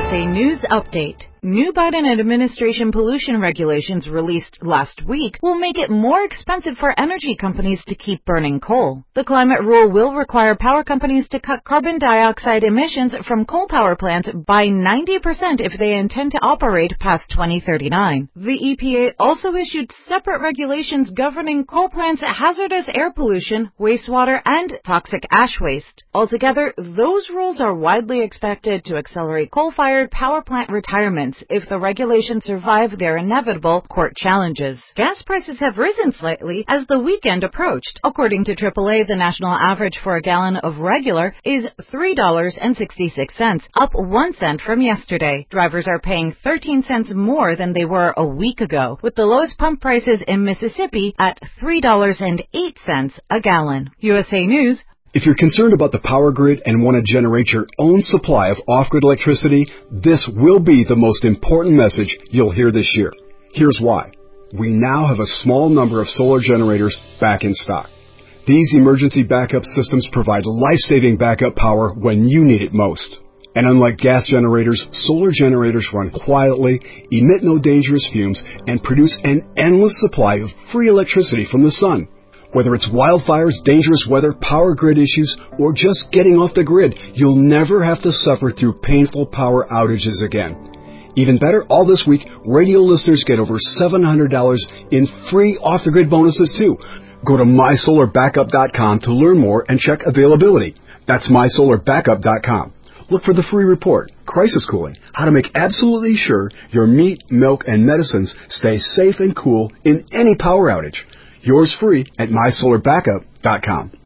USA News Update. New Biden administration pollution regulations released last week will make it more expensive for energy companies to keep burning coal. The climate rule will require power companies to cut carbon dioxide emissions from coal power plants by 90% if they intend to operate past 2039. The EPA also issued separate regulations governing coal plants' hazardous air pollution, wastewater, and toxic ash waste. Altogether, those rules are widely expected to accelerate coal-fired power plant retirements if the regulations survive their inevitable court challenges. Gas prices have risen slightly as the weekend approached. According to AAA, the national average for a gallon of regular is $3.66, up 1 cent from yesterday. Drivers are paying 13 cents more than they were a week ago, with the lowest pump prices in Mississippi at $3.08 a gallon. USA News. If you're concerned about the power grid and want to generate your own supply of off-grid electricity, this will be the most important message you'll hear this year. Here's why. We now have a small number of solar generators back in stock. These emergency backup systems provide life-saving backup power when you need it most. And unlike gas generators, solar generators run quietly, emit no dangerous fumes, and produce an endless supply of free electricity from the sun. Whether it's wildfires, dangerous weather, power grid issues, or just getting off the grid, you'll never have to suffer through painful power outages again. Even better, all this week, radio listeners get over $700 in free off-the-grid bonuses too. Go to mysolarbackup.com to learn more and check availability. That's mysolarbackup.com. Look for the free report, Crisis Cooling, how to make absolutely sure your meat, milk, and medicines stay safe and cool in any power outage. Yours free at mysolarbackup.com.